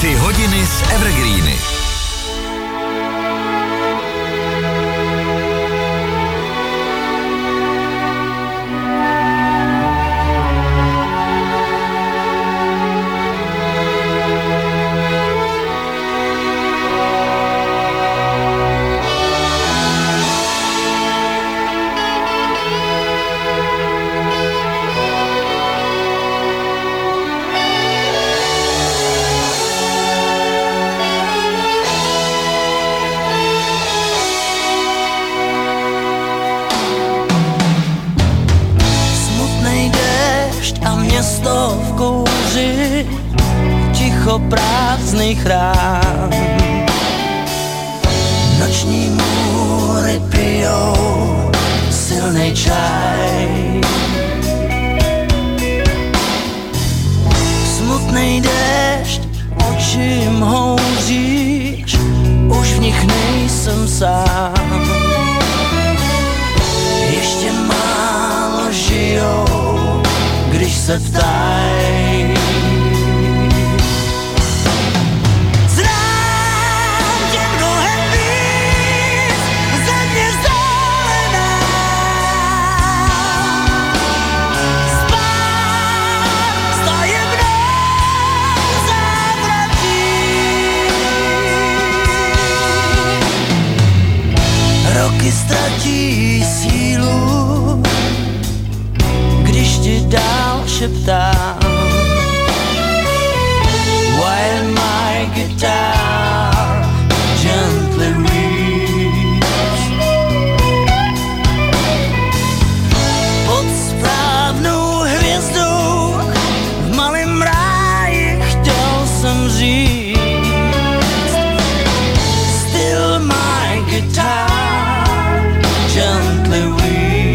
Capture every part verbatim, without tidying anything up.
Tři hodiny s Evergreeny. Město v kouři ticho prázdných rám. Noční můry pijou silnej čaj. Smutnej déšť očím houříš, už v nich nejsem sám. Ještě málo žijou, když se ptají. Znám tě mnohem víc, země vzdálená. Spát s tajemnou závratí. Roky ztratí sílu, když ti dál šeptám. While my guitar gently weeps. Pod správnou hvězdou v malém ráji chtěl jsem říct. Still my guitar gently weeps.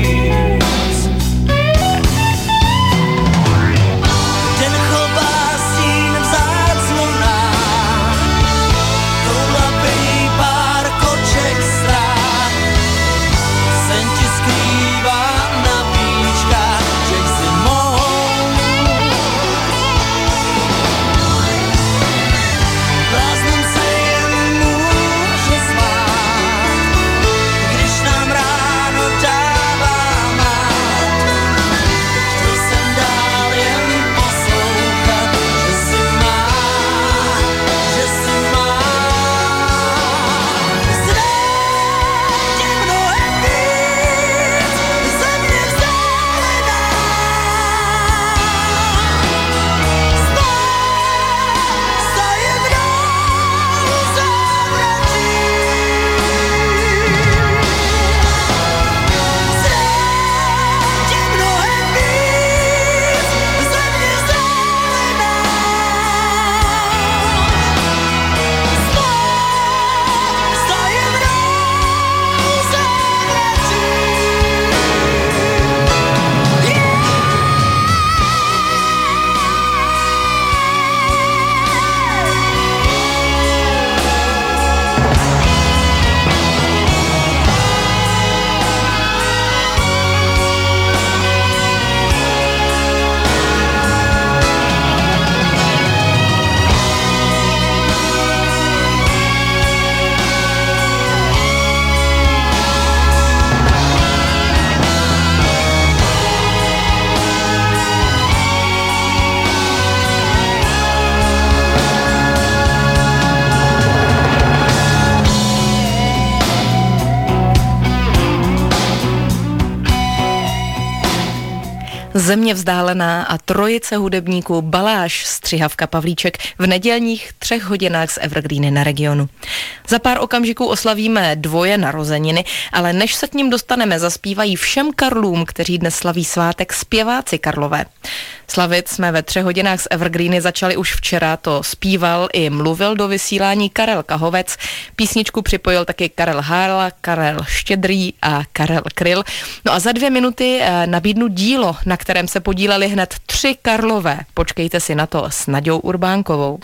Země vzdálená a trojice hudebníků Baláž, Střihavka, Pavlíček v nedělních třech hodinách z Evergreeny na Regionu. Za pár okamžiků oslavíme dvoje narozeniny, ale než se k ním dostaneme, zaspívají všem Karlům, kteří dnes slaví svátek, zpěváci Karlové. Slavit jsme ve třech hodinách z Evergreeny začali už včera, to zpíval i mluvil do vysílání Karel Kahovec, písničku připojil taky Karel Hála, Karel Štědrý a Karel Kryl. No a za dvě minuty nabídnu dílo, na kterém se podíleli hned tři Karlové. Počkejte si na to s Naďou Urbánkovou.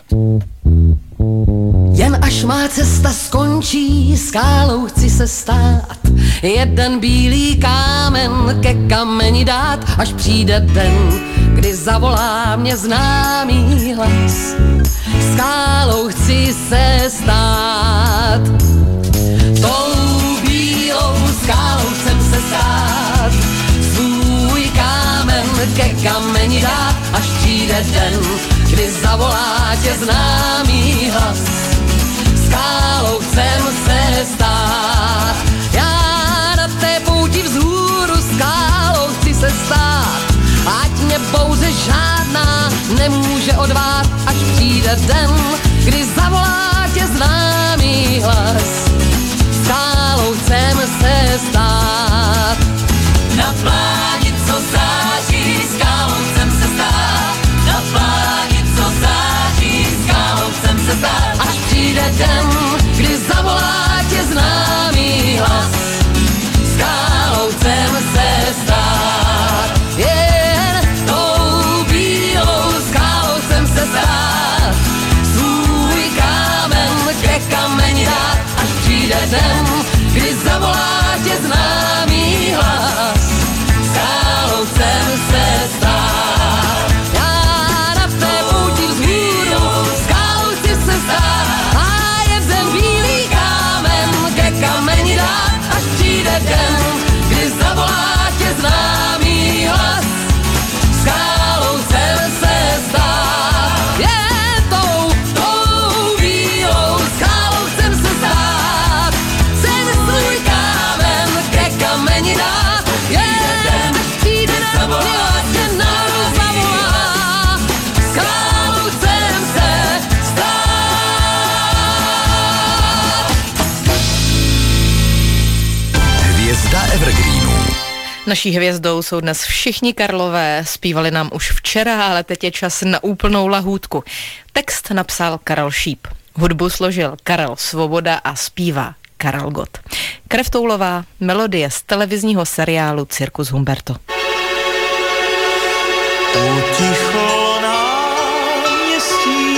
Jen až má cesta skončí, skálou chci se stát, jeden bílý kámen ke kameni dát, až přijde den, kdy zavolá mě známý hlas. Skálou skálou chci se stát. Tou bílou skálou chcem se stát, svůj kámen ke kameni dát, až přijde den, kdy zavolá tě známý hlas. Skálou chcem se stát, já na té pouti vzhůru skálou chci se stát, ať mě bouře žádná nemůže odvát, až přijde den, kdy zavolá tě známý hlas. Skálou chcem se stát. Na pláni, co září, skálou chcem se stát. Na pláni, co září, skálou chcem se stát. Až přijde den, kdy zavolá tě známý hlas. Skálou chcem se stát. Jen tou bílou skálou chcem se stát. Svůj kámen ke kameni dát, až přijde den, kdy zavolá tě známý hlas. Skálou chcem se stát. Já na té pouti vzhůru skálou chci se stát. A je v zem bílý kámen ke kameni dát, až přijde den, kdy zavolá tě známý hlas. Skálou chcem se stát. Je tou, tou bílou skálou chcem se stát. Chcem svůj kámen ke kameni dát. Jen až přijde den, kdy tě náru zavolá. Skálou chcem se stát. Hvězda evergreenů. Naší hvězdou jsou dnes všichni Karlové, zpívali nám už včera, ale teď je čas na úplnou lahůdku. Text napsal Karel Šíp, hudbu složil Karel Svoboda a zpívá Karel Gott. Krev toulová, melodie z televizního seriálu Cirkus Humberto. Utichlo náměstí,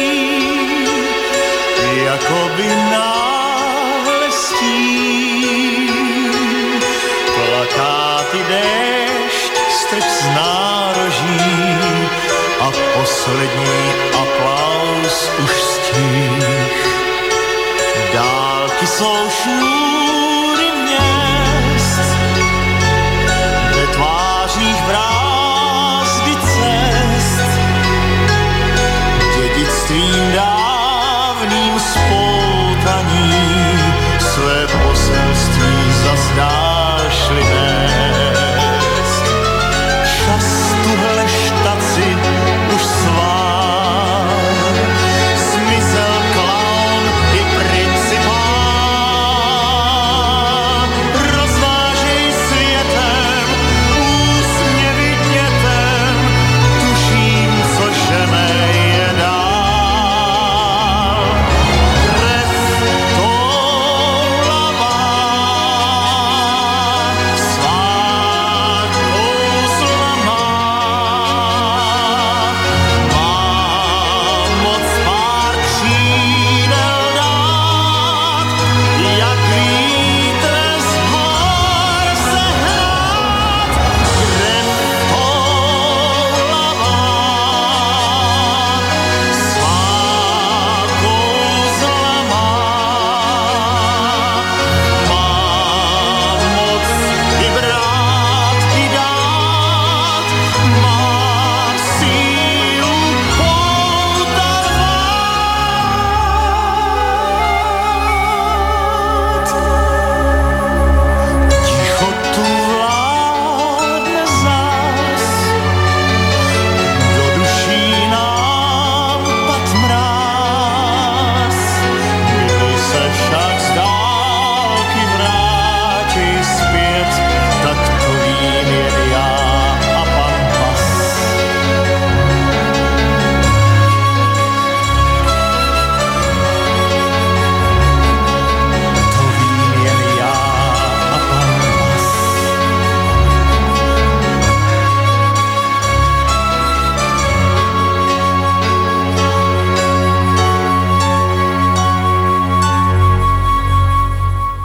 jakoby náhle stín. Plakáty, déšť, strč z nároží a poslední aplaus už stích. Dálky jsou šňůry měst, ve tvářích brázdy cest, dědictvím dávným spoutaní své poselství zas dáš-li nést. Čas tuhle štaci už svár, zmizel klaun i principál. Rozvážej světem, úsměvy dětem, tuším, co žene je dál. Krev toulavá,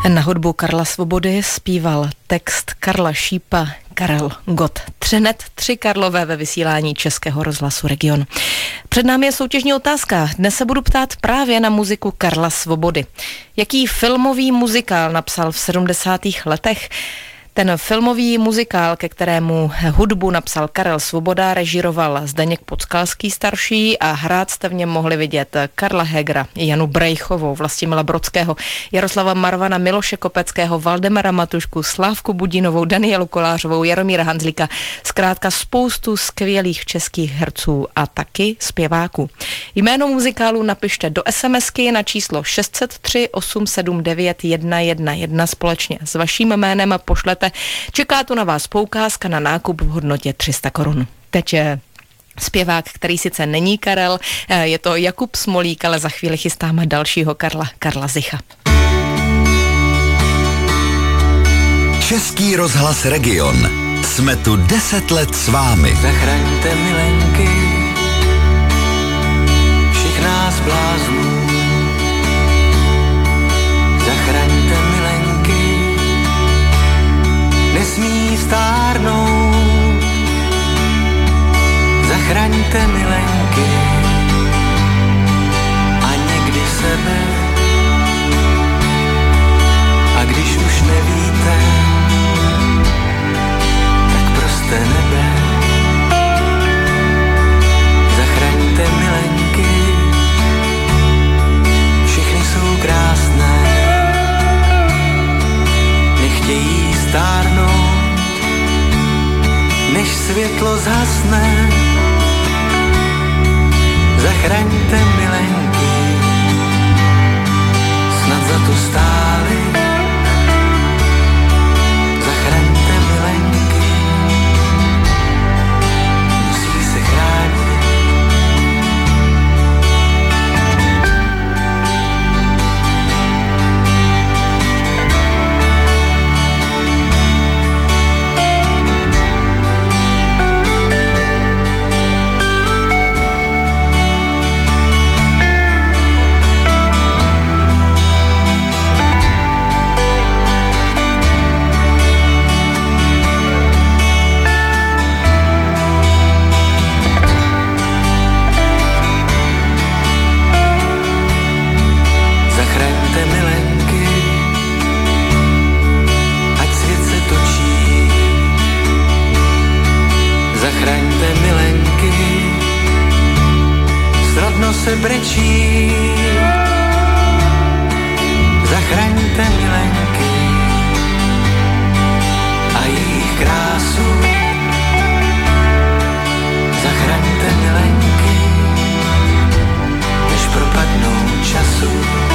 Na hudbu Karla Svobody zpíval text Karla Šípa, Karel Gott. Třenet, tři Karlové ve vysílání Českého rozhlasu Region. Před námi je soutěžní otázka. Dnes se budu ptát právě na muziku Karla Svobody. Jaký filmový muzikál napsal v sedmdesátých letech? Ten filmový muzikál, ke kterému hudbu napsal Karel Svoboda, režíroval Zdeněk Podskalský starší a hrát jste v něm mohli vidět Karla Hegera, Janu Brejchovou, Vlastimila Brodského, Jaroslava Marvana, Miloše Kopeckého, Valdemara Matušku, Slávku Budínovou, Danielu Kolářovou, Jaromíra Hanzlíka, zkrátka spoustu skvělých českých herců a taky zpěváků. Jméno muzikálu napište do SMSky na číslo šest set tři osm sedm devět jedna jedna jedna společně s vaším jménem pošlete. Čeká tu na vás poukázka na nákup v hodnotě tři sta korun. Teď je zpěvák, který sice není Karel, je to Jakub Smolík, ale za chvíli chystáme dalšího Karla, Karla Zicha. Český rozhlas Region. Jsme tu deset let s vámi. Zachraňte milenky všech nás bláznů. Zachraňte milenky, nesmí stárnout. Zachraňte milenky a někdy sebe. A když už nevíte, tak proste nebe. Zachraňte milenky, všechny jsou krásné, nechtějí stárnout, než světlo zhasne. Zachraňte milenky, snad za to stáli. Zachraňte milenky, musí se chránit. Zachraňte milenky, snadno se brečí. Zachraňte milenky a jejich krásu. Zachraňte milenky, než propadnou času.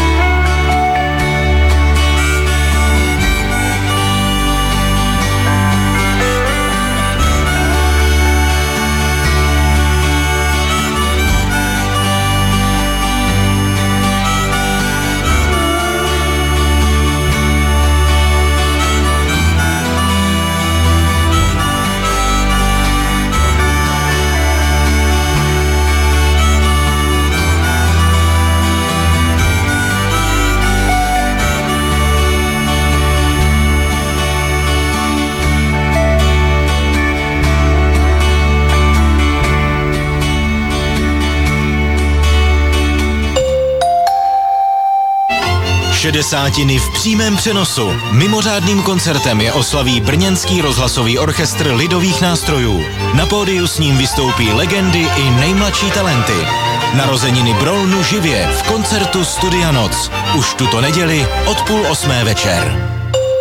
Šedesátiny v přímém přenosu. Mimořádným koncertem je oslaví Brněnský rozhlasový orchestr lidových nástrojů. Na pódiu s ním vystoupí legendy i nejmladší talenty. Narozeniny Brolnu živě v koncertu Studia Noc. Už tuto neděli od půl osmé večer.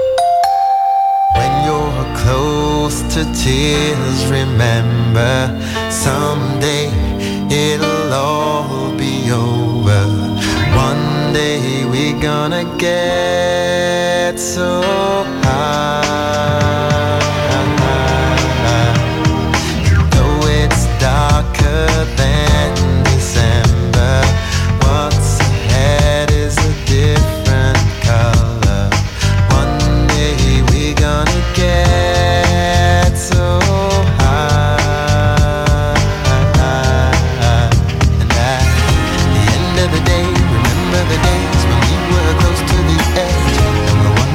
When you're close to tears, remember someday it'll all be over. One day we're gonna get so high. Though it's darker than December, what's ahead is a different color. One day we're gonna get so high. And at the end of the day, remember the days when we were close to the edge and we're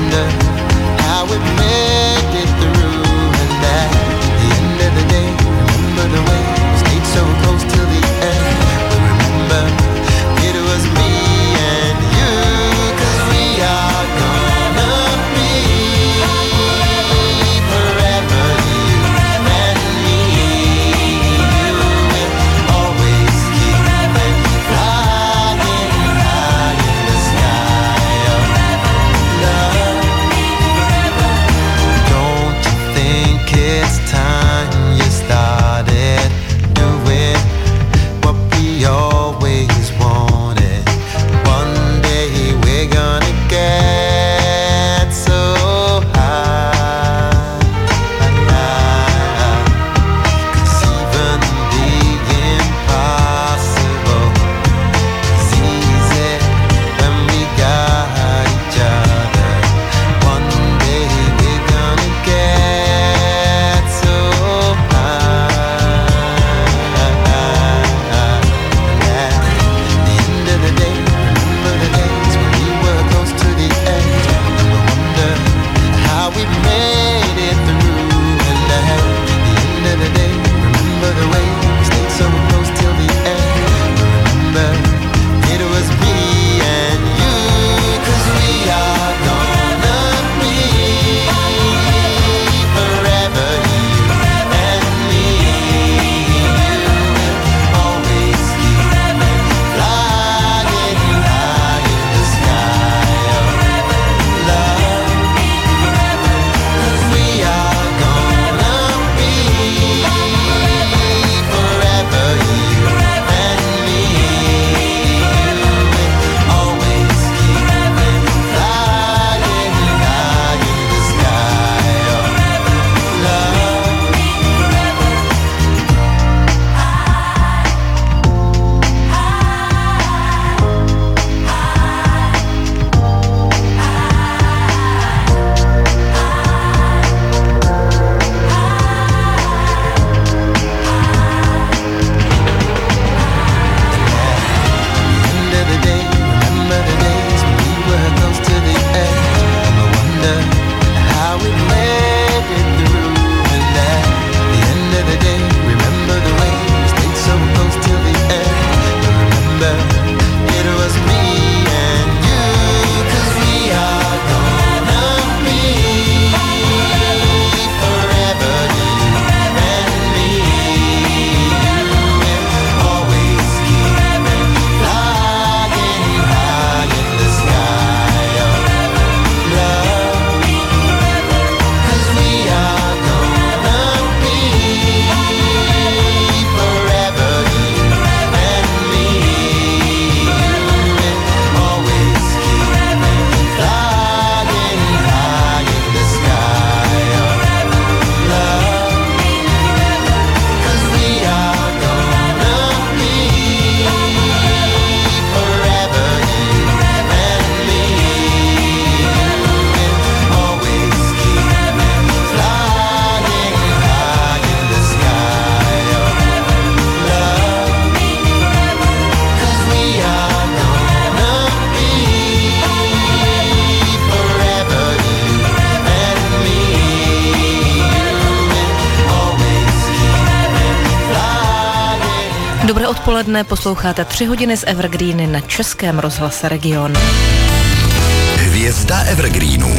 odpoledne, posloucháte tři hodiny z Evergreeny na Českém rozhlase Region. Hvězda Evergreenů.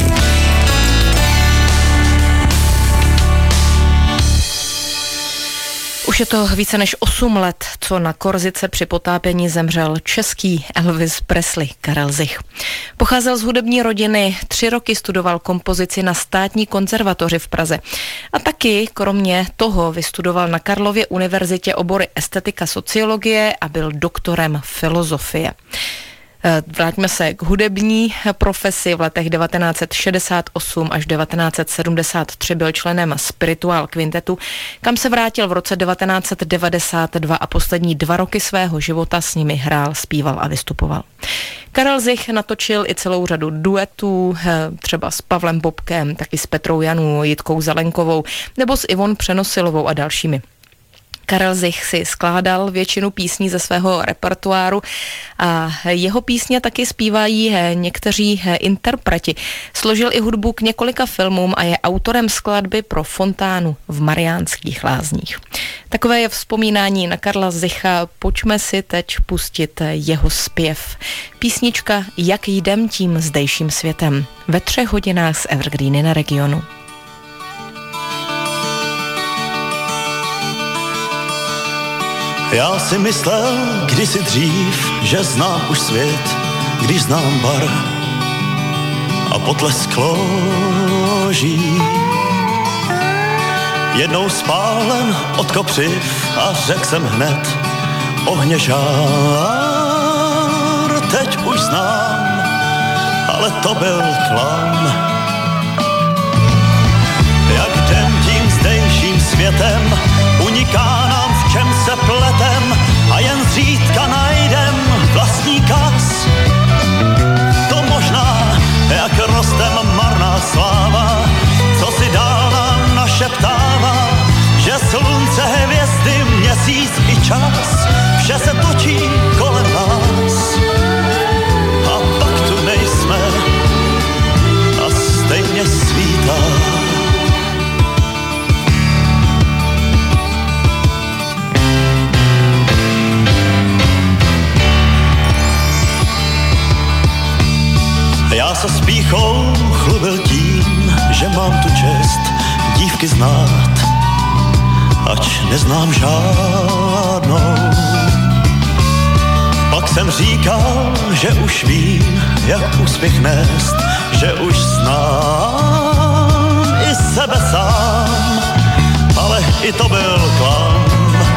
Už je to více než osm let, co na Korsice při potápění zemřel český Elvis Presley, Karel Zich. Pocházel z hudební rodiny, tři roky studoval kompozici na Státní konzervatoři v Praze. A taky, kromě toho, vystudoval na Karlově univerzitě obory estetika, sociologie a byl doktorem filozofie. Vrátíme se k hudební profesi. V letech devatenáct set šedesát osm až devatenáct set sedmdesát tři byl členem Spiritual Quintetu, kam se vrátil v roce devatenáct set devadesát dva a poslední dva roky svého života s nimi hrál, zpíval a vystupoval. Karel Zich natočil i celou řadu duetů, třeba s Pavlem Bobkem, taky s Petrou Janů, Jitkou Zelenkovou nebo s Ivon Přenosilovou a dalšími. Karel Zich si skládal většinu písní ze svého repertoáru a jeho písně taky zpívají někteří interpreti. Složil i hudbu k několika filmům a je autorem skladby pro fontánu v Mariánských Lázních. Takové je vzpomínání na Karla Zicha. Pojďme si teď pustit jeho zpěv. Písnička Jak jdem tím zdejším světem ve třech hodinách z Evergreeny na Regionu. Já si myslel kdysi dřív, že znám už svět, když znám bar a potlesk loží. Jednou spálen od kopřiv a řekl jsem hned ohně žár. Teď už znám, ale to byl klam. Jak jdem tím zdejším světem, uniká nám, v čem se pletem, a jen zřídka najdem vlastní kas. To možná, jak rostem marná sláva, co si dál nám našeptává, že slunce, hvězdy, měsíc i čas, vše se točí kolem nás. A pak tu nejsme a stejně svítá. Já se s pýchou chlubil tím, že mám tu čest dívky znát, ač neznám žádnou. Pak jsem říkal, že už vím, jak úspěch nést, že už znám i sebe sám, ale i to byl klam.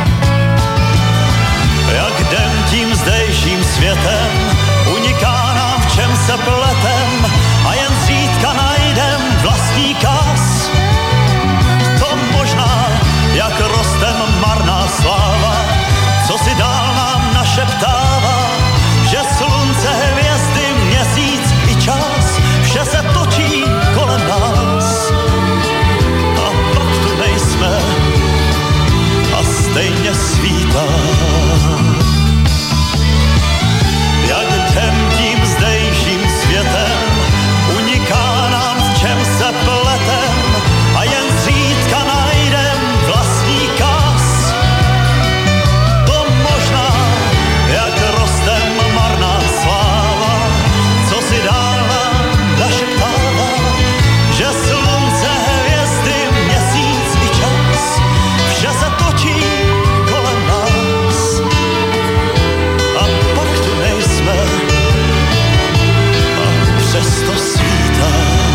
Jak jdem tím zdejším světem, uniká nám, v čem se pletem, a jen zřídka najdem vlastní kas. To možná, jak rostem marná sláva, co si dál nám našeptává, že slunce, hvězdy, měsíc i čas, vše se točí kolem nás. A pak tu nejsme a stejně svítá. Jak jdem tím zdejším světem, uniká nám, v čem se pletem, a jen zřídka najdem vlastní kas. To možná, jak rostem marná sláva, co si dál nám našeptává, že slunce, hvězdy, měsíc i čas, vše se točí kolem nás. A pak tu nejsme a přesto svítá.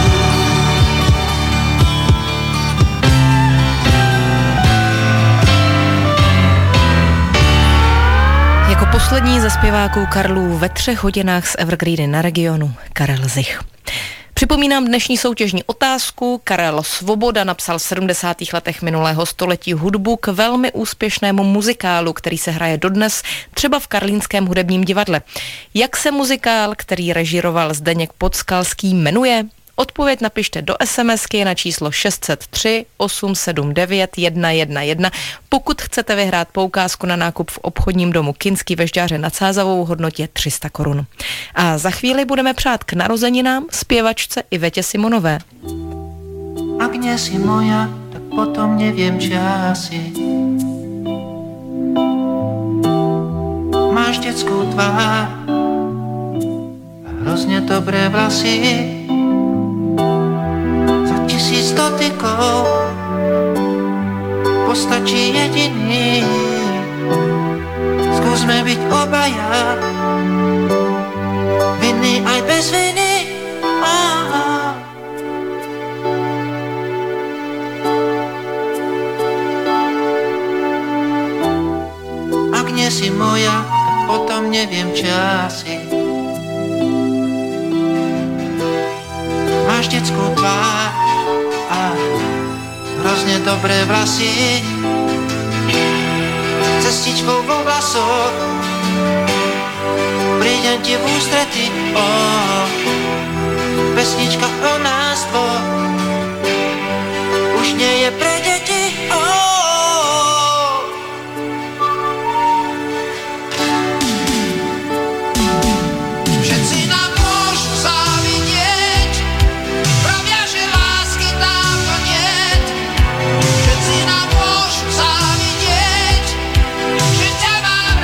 Jako poslední ze zpěváků Karlů ve třech hodinách z Evergreeny na Regionu Karel Zich. Připomínám dnešní soutěžní otázku. Karel Svoboda napsal v sedmdesátých letech minulého století hudbu k velmi úspěšnému muzikálu, který se hraje dodnes třeba v Karlínském hudebním divadle. Jak se muzikál, který režíroval Zdeněk Podskalský, jmenuje? Odpověď napište do SMSky na číslo šest set tři osm sedm devět jedna jedna jedna. Pokud chcete vyhrát poukázku na nákup v obchodním domu Kinský Vežďáře nad Sázavou v hodnotě tři sta korun. A za chvíli budeme přát k narozeninám zpěvačce Ivetě Simonové. Ak nie si moja, tak potom neviem, či asi. máš dětskou tvár a hrozně dobré vlasy. Za tisíc dotyků postačí jediný. Skúsme byť obaja, vinný aj bez viny. Aha. Ak nie si moja, tak potom neviem, či asi. Máš detskú tvár a hrozne dobré vlasy. Cestičkou vo vlasoch prídem ti v ústrety. Oh, pesnička o nás dvoch už nie je pre deti. Oh. Všetci nám môžu závidieť, pravia, že lásky dávno niet. Všetci nám môžu závidieť, že ťa mám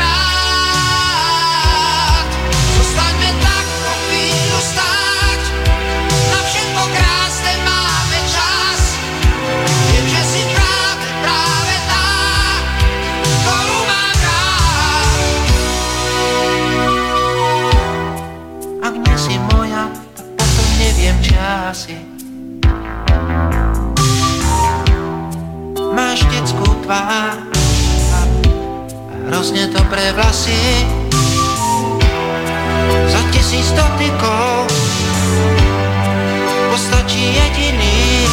rád. Zostaňme tak po chvíľu stáť, na všetko krásne máme čas. Viem, že si práve, práve tá, ktorú mám rád. Ak nie si moja, tak potom neviem, či asi. Máš detskú tvár a hrozne dobré vlasy. Za tisíc dotykov postačí jediný.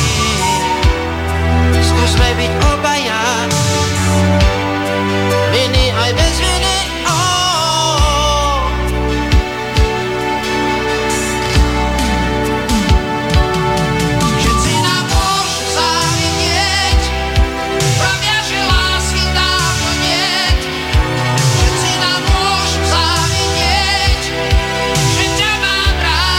Skúsme byť obaja, viny aj bez viny. Oh. Všetci nám môžu závidieť, pravia, že lásky dávno niet. Všetci nám môžu závidieť, že ťa mám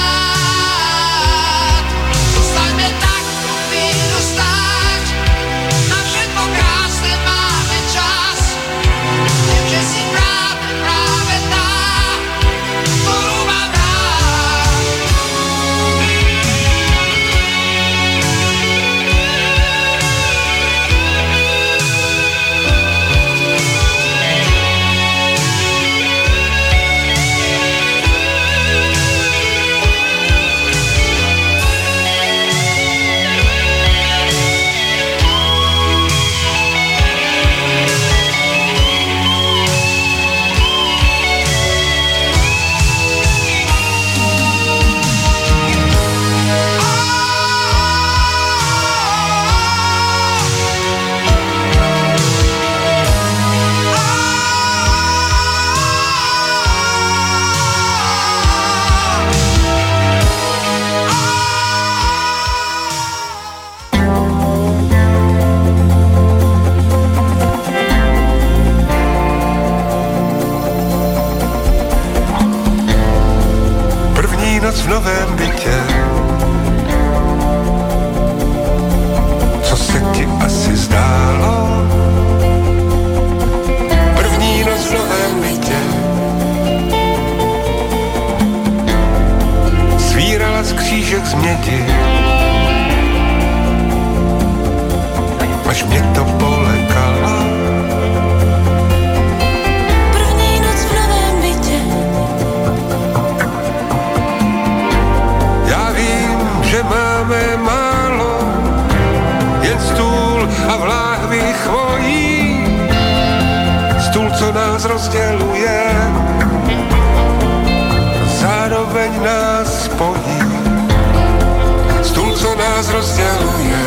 rád. Zostaňme tak po chvíľu stáť, na všetko krásne máme čas. Viem, že si práve, práve tá, ktorú mám rád. První noc v novém bytě, co se ti asi zdálo? První noc v novém bytě, svírala z křížek z mědi, až mě to polekalo. První noc v novém bytě, Já vím, že máme málo, jen stůl a v láhvi chvojí, stůl, co nás rozděluje, zároveň nás spojí. Stůl, co nás rozděluje,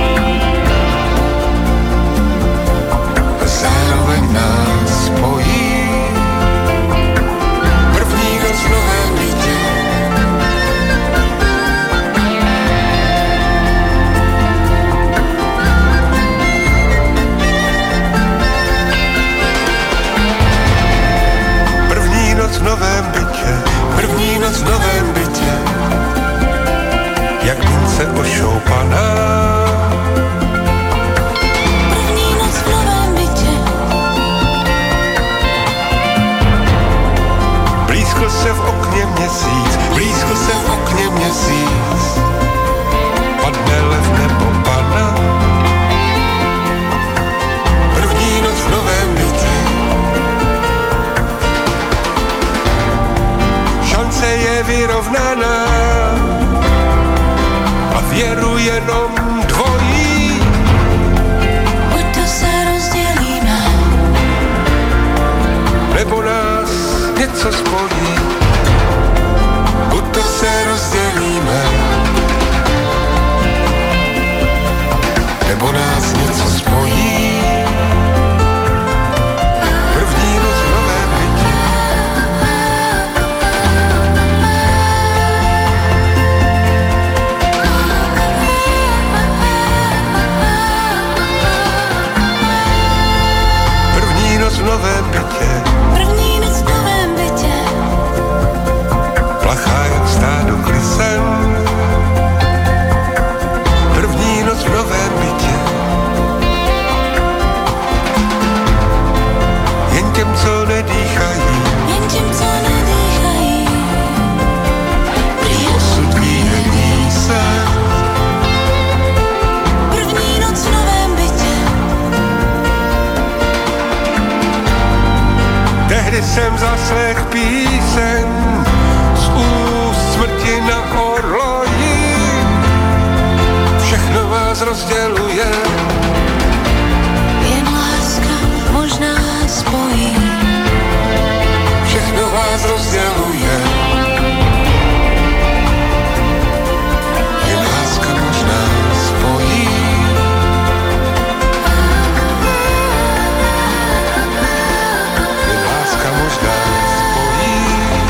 zároveň nás spojí. První noc v novém bytě, první noc v novém bytě, první noc v novém bytě, jak mince ošoupaná. měsíc, blízko se v okně měsíc. Padne lev nebo pana, první noc v novém bytě. Šance je vyrovnaná a věru jenom dvojí. Buď to se rozdělíme, nebo nás něco spojí. Buď to se rozdělíme, nebo nás něco spojí. První noc v novém bytě. První noc v novém bytě. první noc v novém bytě. Plachá jak stádo klisen. První noc v novém bytě. Jen těm, co nedýchají, Jen těm, co nedýchají, prý osud výhední se. první noc v novém bytě. Tehdy jsem zaslech píseň z úst smrti na orloji. Všechno vás rozděluje, Jen láska možná spojí. všechno vás rozděluje. Jen láska možná spojí. Jen láska možná spojí.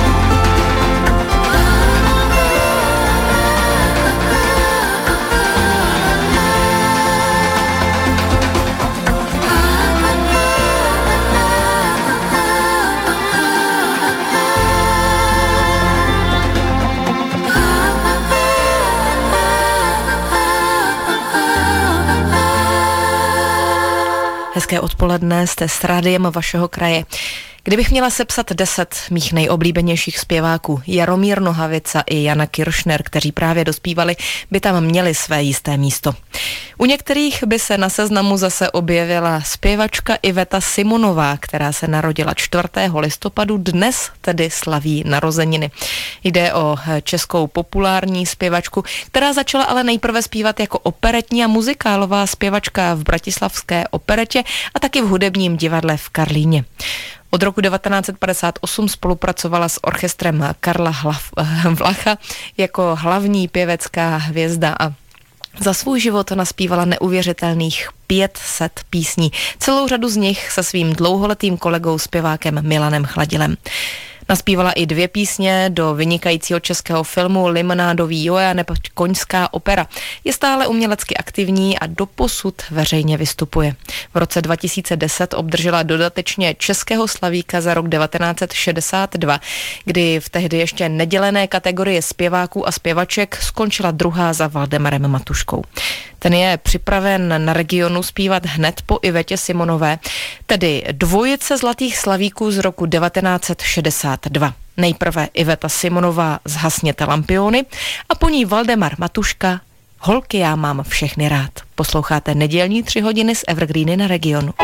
Hezké odpoledne, jste s rádiem vašeho kraje. Kdybych měla sepsat deset mých nejoblíbenějších zpěváků, Jaromír Nohavica i Jana Kiršner, kteří právě dospívali, by tam měli své jisté místo. U některých by se na seznamu zase objevila zpěvačka Iveta Simonová, která se narodila čtvrtého listopadu, dnes tedy slaví narozeniny. Jde o českou populární zpěvačku, která začala ale nejprve zpívat jako operetní a muzikálová zpěvačka v bratislavské operetě a taky v hudebním divadle v Karlíně. Od roku devatenáct set padesát osm spolupracovala s orchestrem Karla Hlav, Vlacha jako hlavní pěvecká hvězda a za svůj život naspívala neuvěřitelných pět set písní. Celou řadu z nich se svým dlouholetým kolegou zpěvákem Milanem Chladilem. Naspívala i dvě písně do vynikajícího českého filmu Limonádový Joe nebo Koňská opera. Je stále umělecky aktivní a doposud veřejně vystupuje. V roce dva tisíce deset obdržela dodatečně Českého slavíka za rok devatenáct set šedesát dva, kdy v tehdy ještě nedělené kategorie zpěváků a zpěvaček skončila druhá za Valdemarem Matuškou. Ten je připraven na regionu zpívat hned po Ivetě Simonové, tedy dvojice zlatých slavíků z roku devatenáct set šedesát dva. Nejprve Iveta Simonová Zhasněte lampiony a po ní Valdemar Matuška Holky já mám všechny rád. Posloucháte nedělní tři hodiny z Evergreeny na regionu.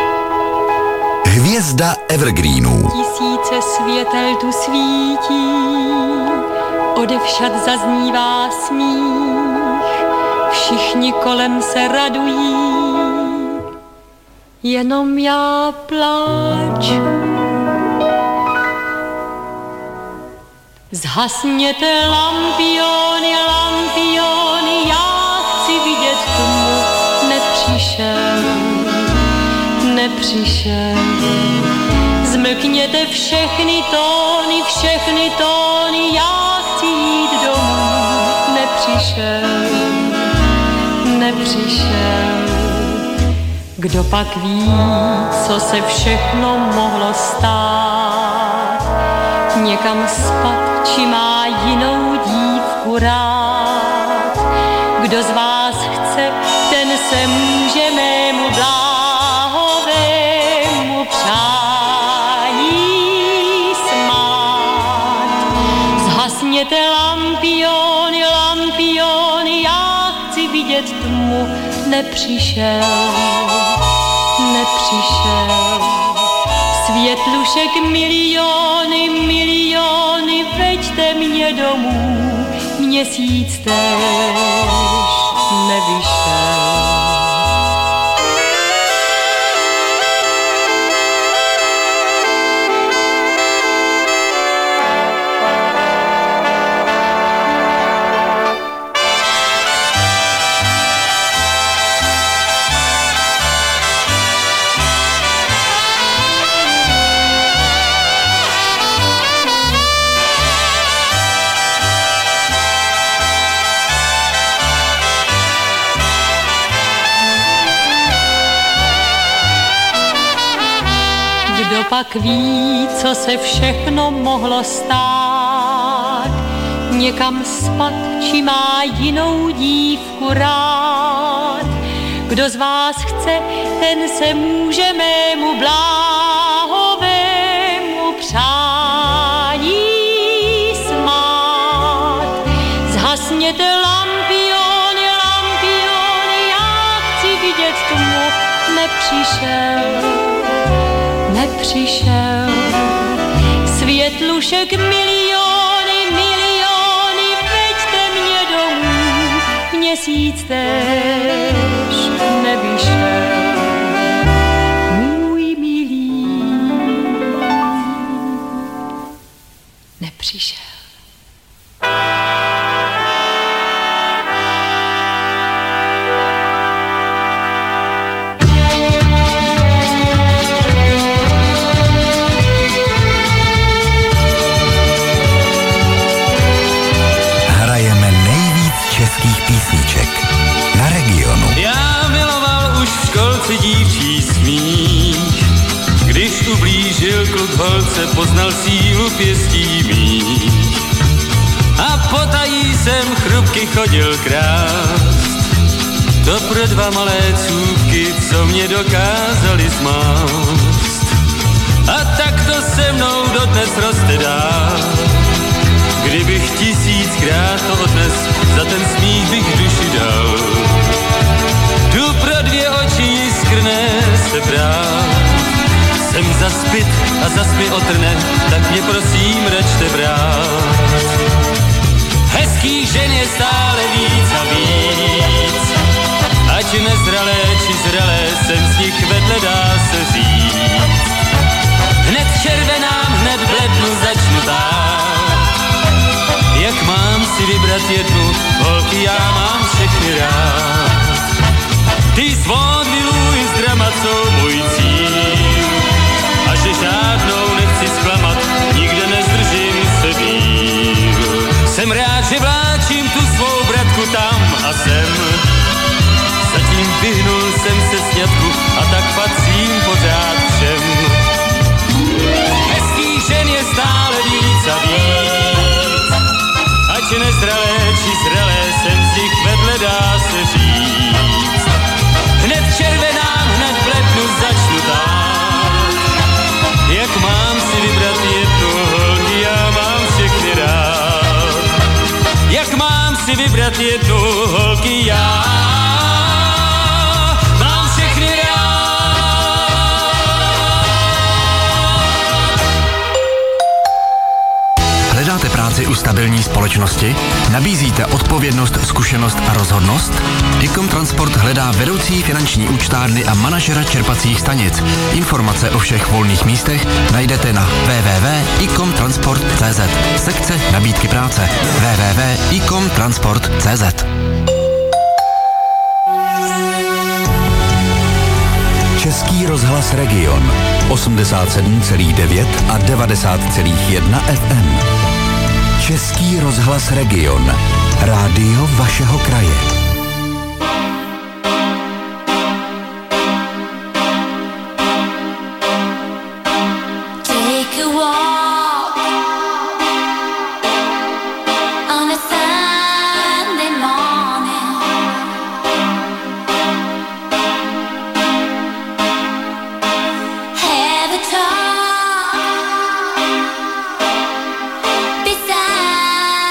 Hvězda Evergreenů. Tisíce světel tu svítí, odevšad zaznívá smích, všichni kolem se radují, jenom já pláču. Zhasněte lampiony, lampiony, já chci vidět tmu, nepřišel, nepřišel. Zmlkněte všechny tóny, všechny tóny, já chci jít domů, nepřišel, nepřišel. Kdo pak ví, co se všechno mohlo stát, někam spat, či má jinou dívku rád. Kdo z vás chce, ten se může mému bláhovému přání smát. Zhas Zhasněte lampiony, lampiony, já chci vidět tmu. Nepřišel, nepřišel. Světlušek miliony, miliony, veďte mě domů. Měsíc též nevyšel. Kdo pak ví, co se všechno mohlo stát, někam spat, či má jinou dívku rád. Kdo z vás chce, ten se může mému bláhovému přání smát. Zhasněte lampiony, lampiony, já chci vidět tmu. Nepřišel, nepřišel. Světlušek miliony, miliony, veďte mě domů. Měsíc též nevyšel. Můj milý nepřišel. Písniček na Regionu. Já miloval už v školce dívčí smích, když ublížil kluk holce, poznal sílu pěstí mých. A potají jsem chrupky chodil krást, to pro dva malé cůvky, co mě dokázali zmást. A tak to se mnou dodnes roste dál, kdybych tisíckrát to odnes, za ten smích bych duši dal. Tu pro dvě oči jiskrné se brát, jsem zaspit a zas mi otrne, tak mě prosím račte brát. Hezkých žen je stále víc a víc, ať nezralé či zralé, jsem z nich vedle, dá se říct. Hned červenám, hned v lednu začnu tát. Jak mám si vybrat jednu, holky, já mám všechny rád. Ty z vaudevillů i z dramat jsou můj cíl, a že žádnou nechci zklamat, nikde nezdržím se díl. Jsem rád, že vláčím tu svou bratku tam a sem, zatím vyhnul jsem se sňatku a tak patřím pořád všem. Hezkých žen je stále víc a víc, ať nezralé či zralé, jsem z nich vedle, dá se říct. Hned červenám, hned v lednu začnu tát. Jak mám si vybrat jednu, holky, já mám všechny rád. Jak mám si vybrat jednu, holky, já mám všechny rád. Hledáte práci u stabilní společnosti? Nabízíte odpovědnost, zkušenost a rozhodnost? Ikom Transport hledá vedoucí finanční účtárny a manažera čerpacích stanic. Informace o všech volných místech najdete na w w w tečka ikom transport tečka c z. Sekce nabídky práce w w w tečka ikom transport tečka c z. Český rozhlas Region osmdesát sedm celá devět a devadesát celá jedna F M. Český rozhlas Region. Rádio vašeho kraje. Beside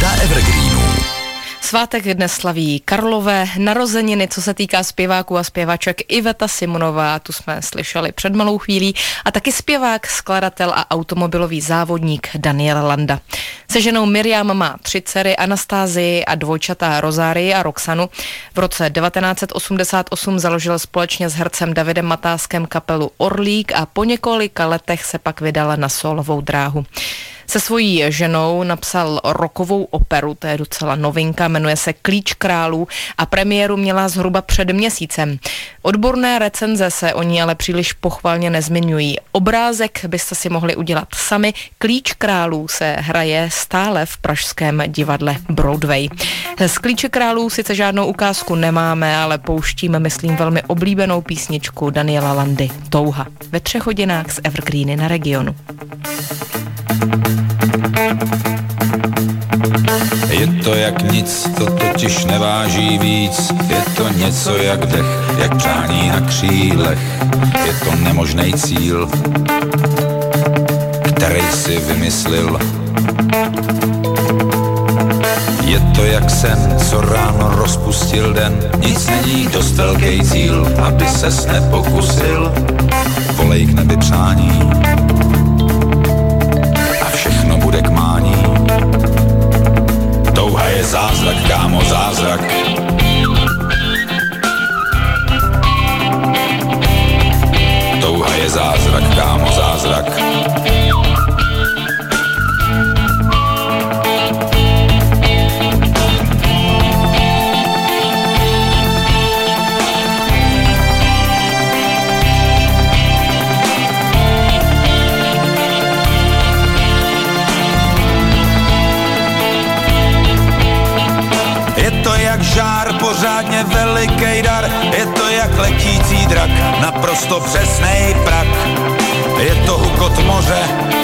Řada evergreenů. Svátek dnes slaví Karlové narozeniny, co se týká zpěváků a zpěvaček. Iveta Simonová, tu jsme slyšeli před malou chvílí, a taky zpěvák, skladatel a automobilový závodník Daniel Landa. Se ženou Miriam má tři dcery, Anastázii a dvojčata Rozárii a Roxanu. V roce devatenáct set osmdesát osm založil společně s hercem Davidem Matáskem kapelu Orlík a po několika letech se pak vydal na sólovou dráhu. Se svojí ženou napsal rockovou operu, to je docela novinka, jmenuje se Klíč králů a premiéru měla zhruba před měsícem. Odborné recenze se o ní ale příliš pochvalně nezmiňují. Obrázek byste si mohli udělat sami. Klíč králů se hraje stále v pražském divadle Broadway. Z Klíče králů sice žádnou ukázku nemáme, ale pouštíme, myslím, velmi oblíbenou písničku Daniela Landy, Touha. Ve třech hodinách z Evergreeny na Regionu. Je to jak nic, to totiž neváží víc. Je to něco jak dech, jak přání na křílech. Je to nemožný cíl, který si vymyslil. Je to jak sen, co ráno rozpustil den. Nic není dost velký cíl, aby ses nepokusil. Volej k nebi přání a všechno bude k mání. Touha je zázrak, kámo, zázrak. Touha je zázrak, kámo, zázrak. Je to jak žár, pořádně velikej dar. Je to jak letící drak, naprosto přesnej prak. Je to hukot moře,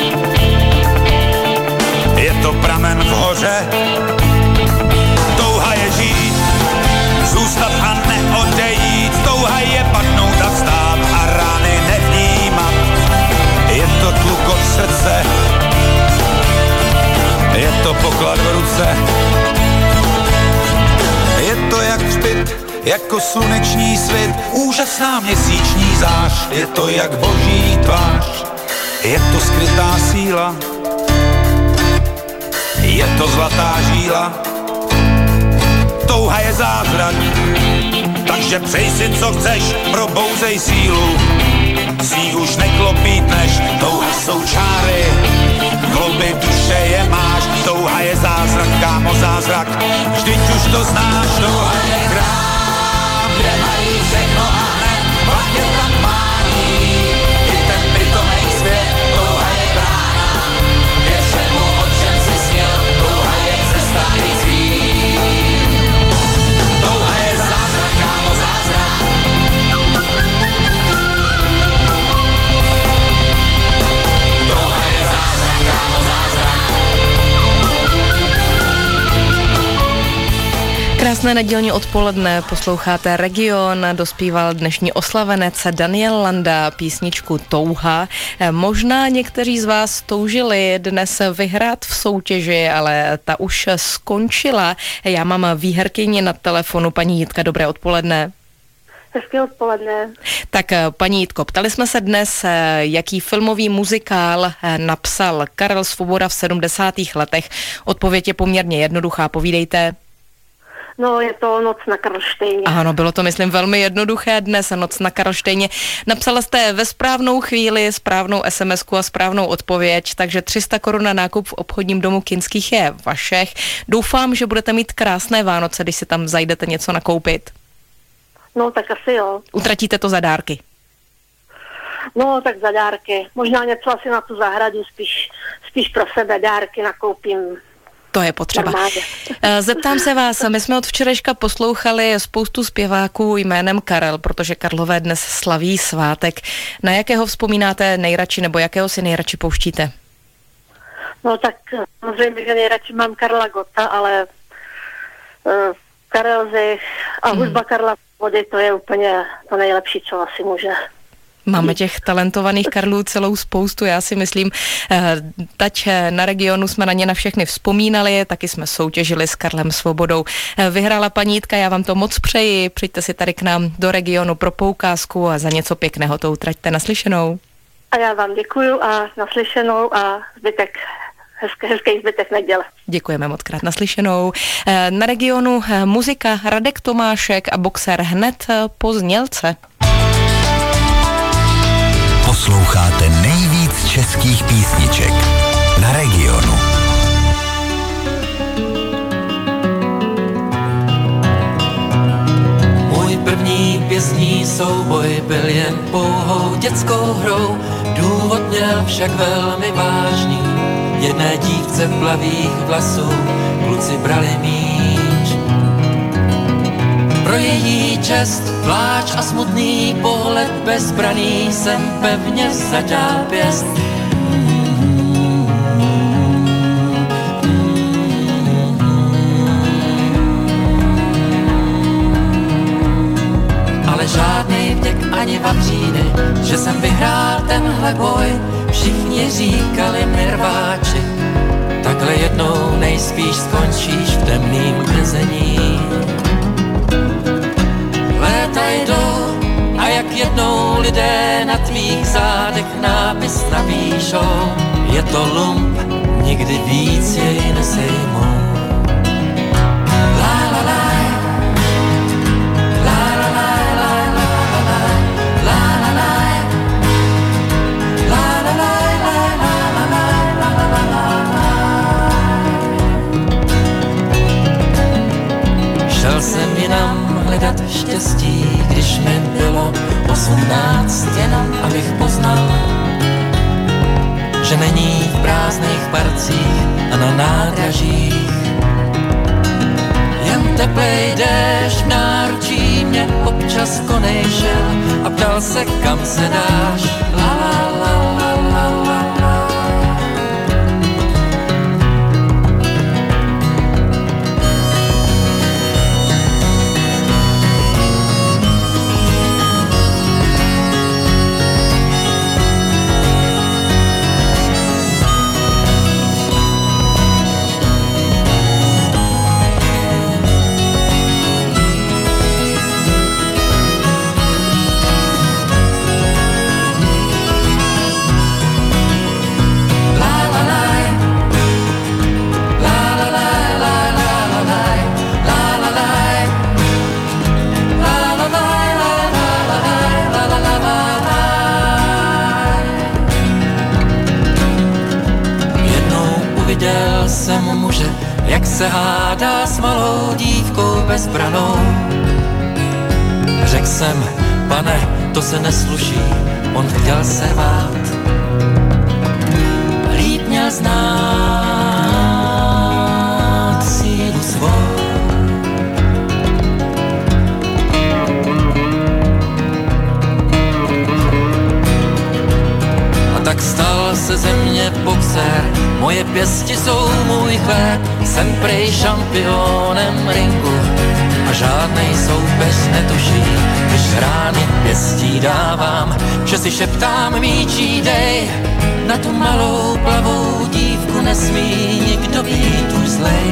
je to pramen v hoře. Touha je žít, zůstat a neodejít. Touha je padnout a vstát a rány nevnímat. Je to tlukot srdce, je to poklad v ruce. Je to jak hřbit, jako sluneční svit, úžasná měsíční zář. Je to jak boží tvář, je to skrytá síla, je to zlatá žíla. Touha je zázrak, takže přej si co chceš, probouzej sílu. S ní už neklopítneš, touha jsou čáry, klouby duše je máš. Touha je zázrak, kámo, zázrak, vždyť už to znáš. Touha je krám, kde mají všechno a hned, pak je tam pání, i ten pitomej svět. Touha je brána, je všemu, o čem si směl. Touha je cesta i cíl. Touha je zázrak, kámo, zázrak. Touha je zázrak, kámo, zázrak. Krásné nedělní odpoledne, posloucháte Region, dospíval dnešní oslavenec Daniel Landa písničku Touha. Možná někteří z vás toužili dnes vyhrát v soutěži, ale ta už skončila. Já mám výherkyni na telefonu, paní Jitka, dobré odpoledne. Hezké odpoledne. Tak paní Jitko, ptali jsme se dnes, jaký filmový muzikál napsal Karel Svoboda v sedmdesátých letech. Odpověď je poměrně jednoduchá, povídejte. No, je to Noc na Karlštejně. Ano, bylo to, myslím, velmi jednoduché dnes, Noc na Karlštejně. Napsala jste ve správnou chvíli správnou es em esku a správnou odpověď, takže tři sta korun na nákup v obchodním domu Kinských je vašech. Doufám, že budete mít krásné Vánoce, když si tam zajdete něco nakoupit. No, tak asi jo. Utratíte to za dárky. No, tak za dárky. Možná něco asi na tu zahradu, spíš, spíš pro sebe dárky nakoupím. To je potřeba. Zeptám se vás, my jsme od včerejška poslouchali spoustu zpěváků jménem Karel, protože Karlové dnes slaví svátek. Na jakého vzpomínáte nejradši, nebo jakého si nejradši pouštíte? No tak samozřejmě, že nejradši mám Karla Gotta, ale uh, Karel Zich a hudba hmm. Karla Svobody, to je úplně to nejlepší, co asi může. Máme těch talentovaných Karlů celou spoustu, já si myslím. Tať na regionu jsme na ně na všechny vzpomínali, taky jsme soutěžili s Karlem Svobodou. Vyhrála paní Jitka, já vám to moc přeji, přijďte si tady k nám do regionu pro poukázku a za něco pěkného to utraťte. Naslyšenou. A já vám děkuju a naslyšenou a zbytek, hezký, hezký zbytek neděle. Děkujeme moc krát, naslyšenou. Na regionu muzika Radek Tomášek a boxer hned po znělce. Posloucháte nejvíc českých písniček na regionu. Můj první pěstní souboj byl jen pouhou dětskou hrou, důvod měl však velmi vážný. Jedné dívce plavých vlasů kluci brali míč. Pro její čest, pláč a smutný pohled bezbraný jsem pevně zaťal pěst. Ale žádnej vděk ani vavříny, že jsem vyhrál tenhle boj. Všichni říkali mi rváči, takhle jednou nejspíš skončíš v temným vězení. Léta jdou a jak jednou lidé na tvých zádech nápis napíšou. Je to lump, nikdy víc jej nesejmou. La la la, la la la, la la la, la la la, la la la, la la la, la la. Šel jsem jinam hledat štěstí, když mi bylo osmnáct, jenom abych poznal, že není v prázdných parcích a na nádražích. Jen teplej déšť v náručí mě občas konejšel a ptal se, kam se dáš. La la la la la la la. Viděl jsem muže, jak se hádá s malou dívkou bezbranou. Řekl jsem, pane, to se nesluší, on chtěl se rvát. Líp měl znát sílu svou. A tak stal se ze mě boxer, moje pěsti jsou můj chléb, jsem prej šampionem ringu a žádnej soupeř netuší, když rány pěstí dávám, že si šeptám míčí dej, na tu malou plavou dívku nesmí nikdo být už zlej.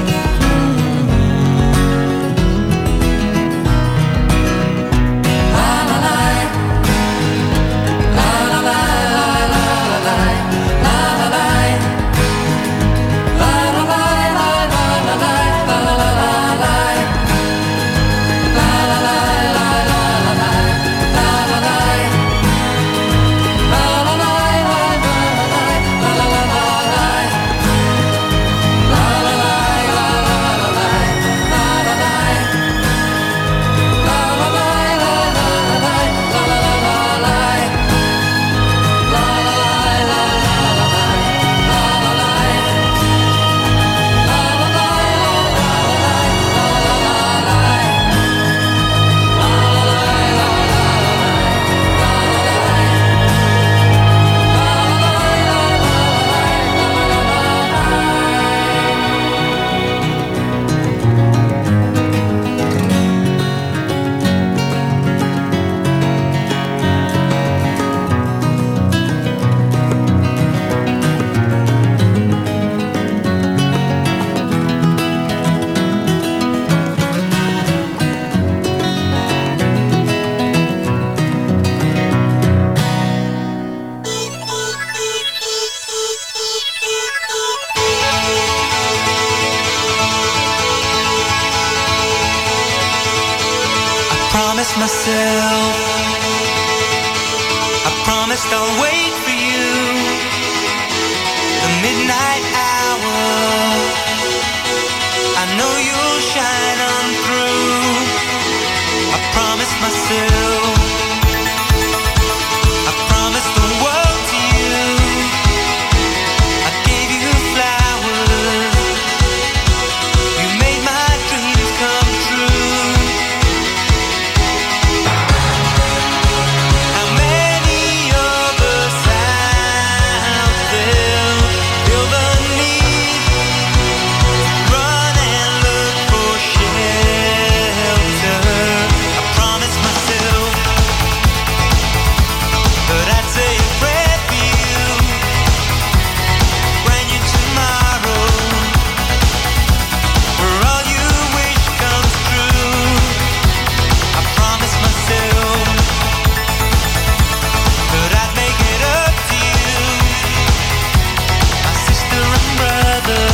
promised myself, I promised I'll wait for you, the midnight hour, I know you'll shine on through. I promised myself, I promised the world to you, I gave you flowers, you made my dreams come true. How many of us out there feel the need to run and look for shelter? I promised myself that I'd say a prayer for you, bring you tomorrow, where all you wish comes true. I promised myself that I'd make it up to you, my sister and brother.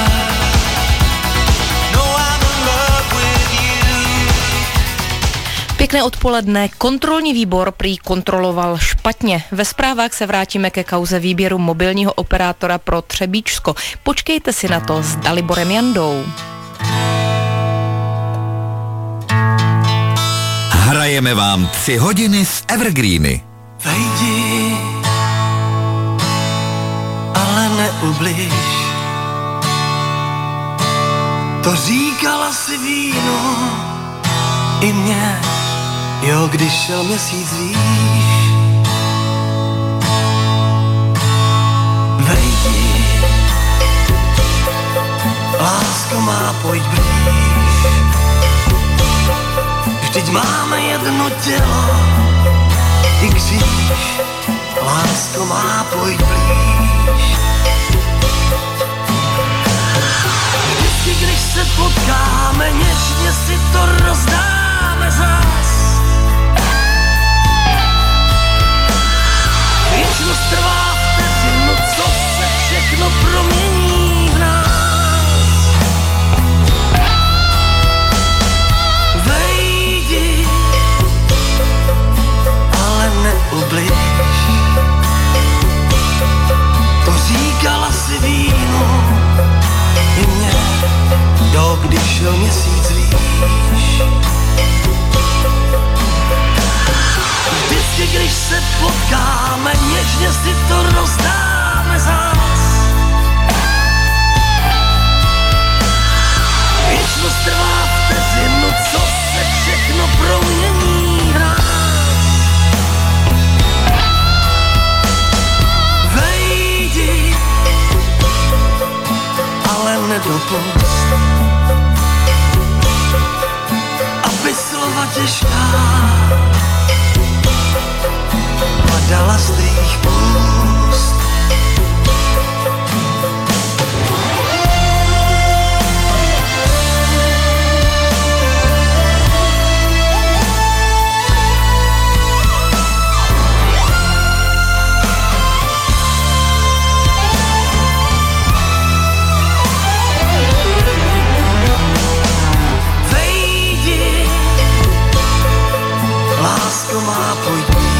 No, I'm in love with you. Pěkné odpoledne. Kontrolní výbor prý kontroloval špatně. Ve zprávách se vrátíme ke kauze výběru mobilního operátora pro Třebíčsko. Počkejte si na to s Daliborem Jandou. Hrajeme vám tři hodiny z Evergreeny. Vejdi, ale neubliž. To říkala si víno i mě, jo, když šel měsíc výš. Vejdi, lásko má, pojď blíž. Vždyť máme jedno tělo i kříž. Lásko má, pojď blíž. Vždycky, když se potkáme, něžně si to rozdáme zas. Věčnost trvá vteřinu, co se všechno promění v nás. Vejdi, ale neubliž. To říkala si víno i mě, jo, když šel měsíc výš. Vždycky, když se potkáme, něžně si to rozdáme zás. Věčnost trvá vteřinu, co se všechno promění v nás. Vejdi, ale nedopust, aby slova těžká padala z tvých úst. Vejdi, lásko má, pojď blíž.